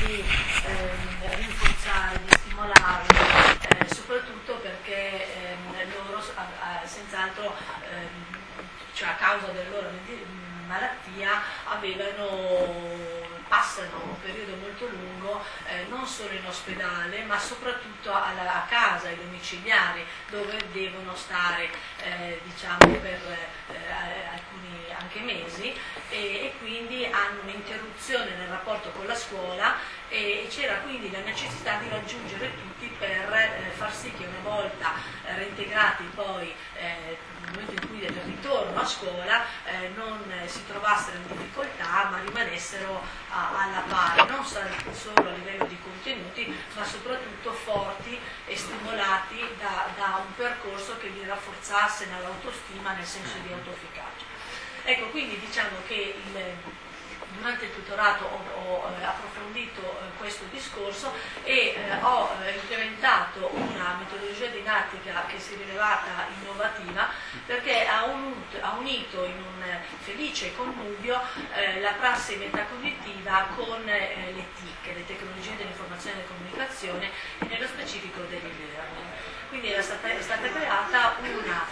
di rinforzare, di stimolarli, soprattutto perché loro senz'altro, cioè a causa della loro malattia, passano un periodo molto lungo non solo in ospedale, ma soprattutto a casa, ai domiciliari, dove devono stare diciamo per alcuni anche mesi, e quindi hanno un'interruzione nel rapporto con la scuola, e c'era quindi la necessità di raggiungere tutti per far sì che una volta reintegrati poi nel momento in cui del ritorno a scuola non si trovassero in difficoltà, ma rimanessero alla pari, non solo a livello di contenuti, ma soprattutto forti e stimolati da un percorso che li rafforzasse nell'autostima, nel senso di autoefficacia. Ecco, quindi diciamo che durante il tutorato ho approfondito questo discorso e ho implementato una metodologia didattica che si è rivelata innovativa, perché ha unito in un felice connubio la prassi metacognitiva con le TIC, le tecnologie dell'informazione e della comunicazione, e nello specifico dell'e-learning. Quindi è stata creata una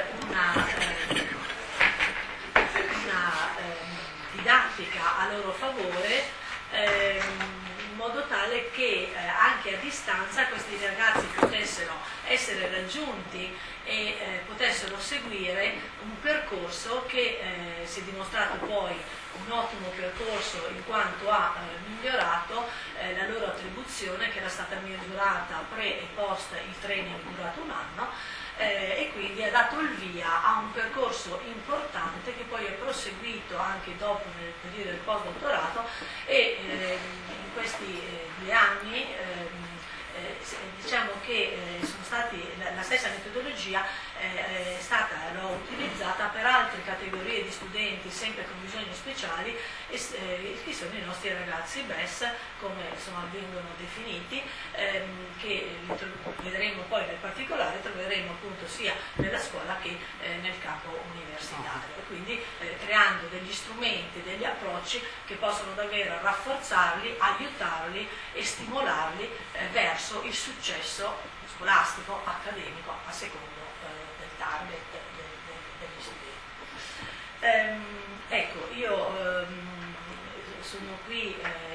didattica a loro favore, in modo tale che anche a distanza questi ragazzi potessero essere raggiunti e potessero seguire un percorso che si è dimostrato poi un ottimo percorso, in quanto ha migliorato la loro attribuzione, che era stata misurata pre e post il training durato un anno, e quindi ha dato il via a un percorso importante che poi è proseguito anche dopo nel periodo del post-dottorato, e in questi 2 anni diciamo che sono stati, la stessa metodologia l'ho utilizzata per altre categorie di studenti sempre con bisogni speciali, che sono i nostri ragazzi BES, come vengono definiti, che vedremo poi nel particolare, troveremo appunto sia nella scuola che nel campo universitario, quindi creando degli strumenti, degli approcci che possono davvero rafforzarli, aiutarli e stimolarli verso il successo scolastico, accademico, a secondo del target degli studenti. Ecco, io sono qui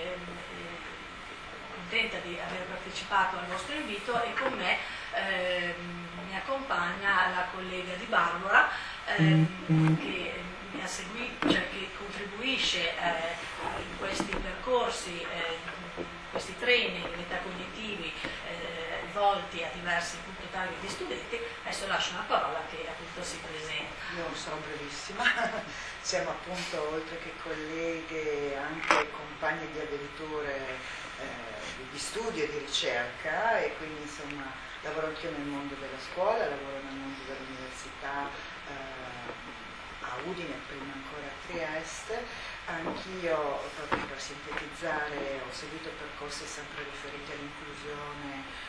contenta di aver partecipato al vostro invito, e con me mi accompagna la collega Di Barbara, che mi ha seguito, cioè che contribuisce in questi percorsi, questi training metacognitivi volti a diversi target di studenti. Adesso lascio una parola che appunto si presenta. Io sarò brevissima, siamo appunto oltre che colleghe anche compagne di avventure di studio e di ricerca, e quindi insomma lavoro anch'io nel mondo della scuola, lavoro nel mondo dell'università a Udine, prima ancora a Trieste. Anch'io, proprio per sintetizzare, ho seguito percorsi sempre riferiti all'inclusione,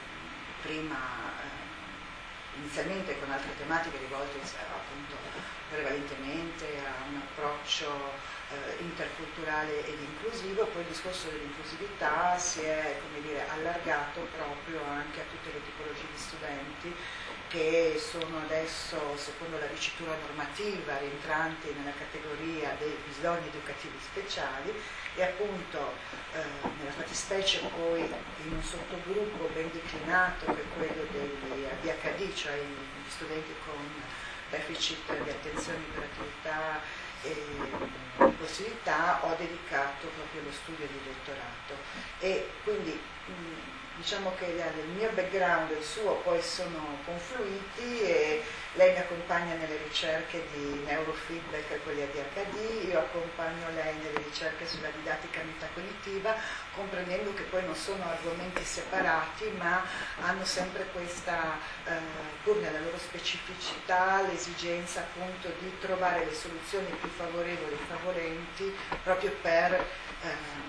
inizialmente con altre tematiche rivolte appunto prevalentemente a un approccio interculturale ed inclusivo. Poi il discorso dell'inclusività si è, come dire, allargato proprio anche a tutte le tipologie di studenti che sono adesso, secondo la dicitura normativa, rientranti nella categoria dei bisogni educativi speciali, e appunto nella fattispecie poi in un sottogruppo ben declinato, che è quello degli ADHD, cioè gli studenti con deficit di attenzione, iperattività e impulsività, ho dedicato proprio allo studio di dottorato. E quindi diciamo che il mio background e il suo poi sono confluiti, e lei mi accompagna nelle ricerche di neurofeedback e quelli ADHD, io accompagno lei nelle ricerche sulla didattica metacognitiva, comprendendo che poi non sono argomenti separati, ma hanno sempre questa, pur nella loro specificità, l'esigenza appunto di trovare le soluzioni più favorevoli e favorenti, proprio per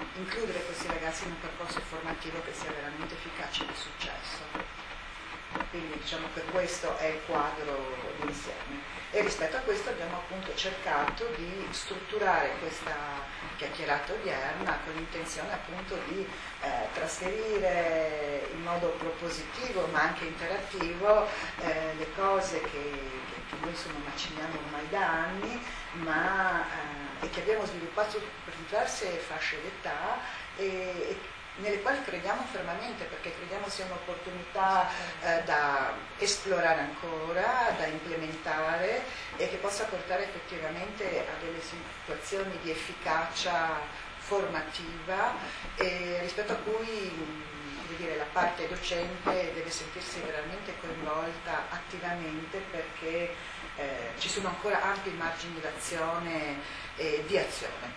includere questi ragazzi in un percorso formativo che sia veramente efficace e di successo. Quindi diciamo che questo è il quadro d'insieme. E rispetto a questo abbiamo appunto cercato di strutturare questa chiacchierata odierna con l'intenzione appunto di trasferire in modo propositivo ma anche interattivo le cose che noi insomma maciniamo ormai da anni, e che abbiamo sviluppato per diverse fasce d'età e nelle quali crediamo fermamente, perché crediamo sia un'opportunità da esplorare ancora, da implementare e che possa portare effettivamente a delle situazioni di efficacia formativa rispetto a cui la parte docente deve sentirsi veramente coinvolta attivamente, perché ci sono ancora ampi margini d'azione e di azione.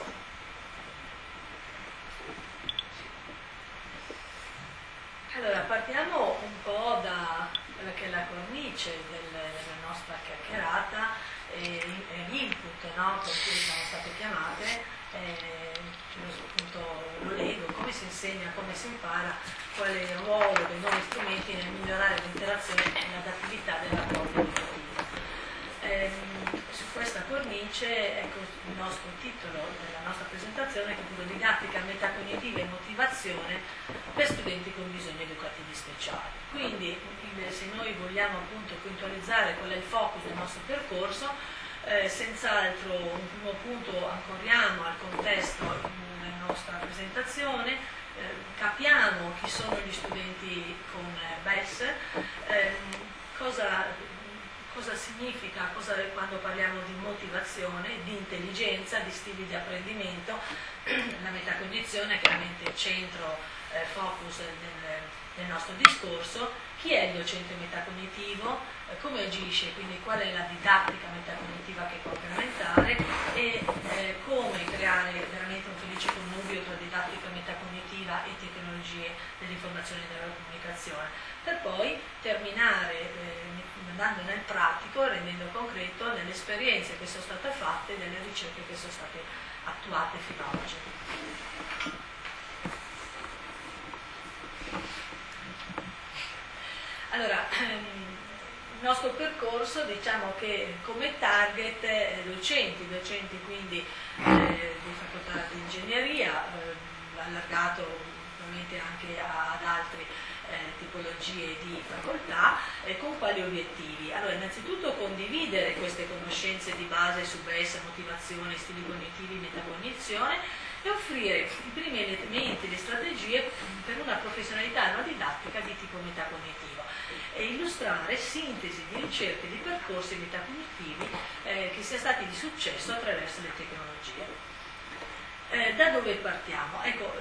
Allora, partiamo un po' da quella che è la cornice della nostra chiacchierata e l'input, no, con cui siamo state chiamate. Appunto lo leggo: come si insegna, come si impara, qual è il ruolo dei nuovi strumenti nel migliorare l'interazione e l'adattività del rapporto educativo. Su questa cornice, ecco il nostro titolo della nostra presentazione, che è appunto didattica metacognitiva e motivazione per studenti con bisogni educativi speciali. Quindi se noi vogliamo appunto puntualizzare qual è il focus del nostro percorso, senz'altro un primo punto: ancoriamo al contesto nella nostra presentazione, capiamo chi sono gli studenti con BES, cosa significa, quando parliamo di motivazione, di intelligenza, di stili di apprendimento. La metacognizione è chiaramente centro, focus del nostro discorso. Chi è il docente metacognitivo, come agisce, quindi qual è la didattica metacognitiva che è complementare, e come creare veramente un felice connubio tra didattica metacognitiva e tecnologie dell'informazione e della comunicazione, per poi terminare andando nel pratico, rendendo concreto nelle esperienze che sono state fatte e nelle ricerche che sono state attuate fino ad oggi. Allora, il nostro percorso, diciamo che come target docenti quindi di facoltà di ingegneria, allargato ovviamente anche ad altri tipologie di facoltà, con quali obiettivi? Allora, innanzitutto condividere queste conoscenze di base su BES, motivazione, stili cognitivi, metacognizione, e offrire i primi elementi, le strategie per una professionalità e una didattica di tipo metacognitivo, e illustrare sintesi di ricerche di percorsi metacognitivi che siano stati di successo attraverso le tecnologie. Da dove partiamo? Ecco,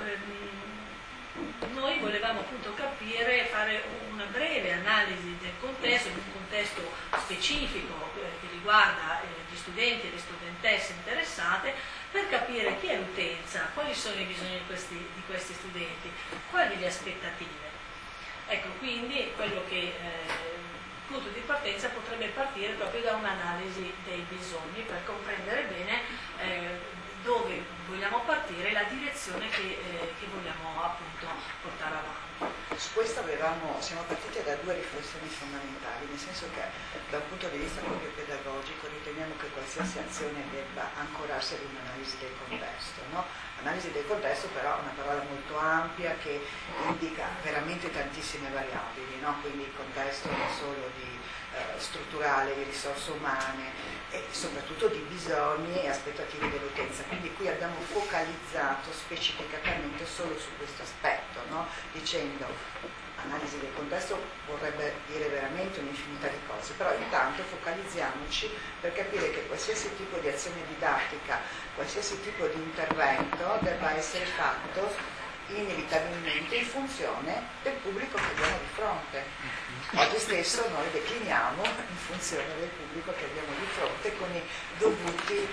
noi volevamo appunto fare una breve analisi del contesto, di un contesto specifico che riguarda gli studenti e le studentesse interessate, per capire chi è l'utenza, quali sono i bisogni di questi studenti, quali le aspettative. Ecco, quindi quello che il punto di partenza potrebbe partire proprio da un'analisi dei bisogni, per comprendere bene dove vogliamo partire, la direzione che vogliamo appunto portare avanti. Su questo siamo partiti da due riflessioni fondamentali, nel senso che da un punto di vista proprio pedagogico riteniamo che qualsiasi azione debba ancorarsi ad un'analisi del contesto, no? Analisi del contesto però è una parola molto ampia che indica veramente tantissime variabili, no? Quindi il contesto non solo strutturale, di risorse umane e soprattutto di bisogni e aspettative dell'utenza. Quindi qui abbiamo focalizzato specificatamente solo su questo aspetto, no? Dicendo analisi del contesto vorrebbe dire veramente un'infinità di cose, però intanto focalizziamoci per capire che qualsiasi tipo di azione didattica, qualsiasi tipo di intervento debba essere fatto inevitabilmente in funzione del pubblico che abbiamo di fronte. Oggi stesso noi decliniamo in funzione del pubblico che abbiamo di fronte con i dovuti,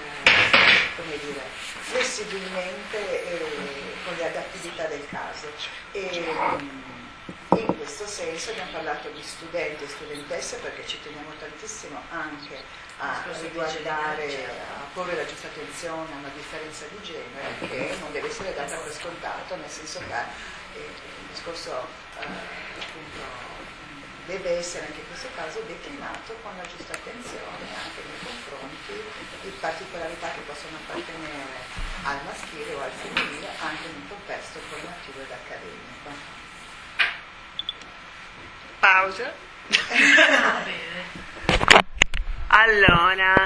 flessibilmente con le adattabilità del caso. In questo senso abbiamo parlato di studenti e studentesse perché ci teniamo tantissimo anche a riguardare, a porre la giusta attenzione a una differenza di genere che non deve essere data per scontato, nel senso che il discorso appunto deve essere anche in questo caso declinato con la giusta attenzione anche nei confronti di particolarità che possono appartenere al maschile o al femminile anche in un contesto formativo ed accademico. Pausa. Va bene. Allora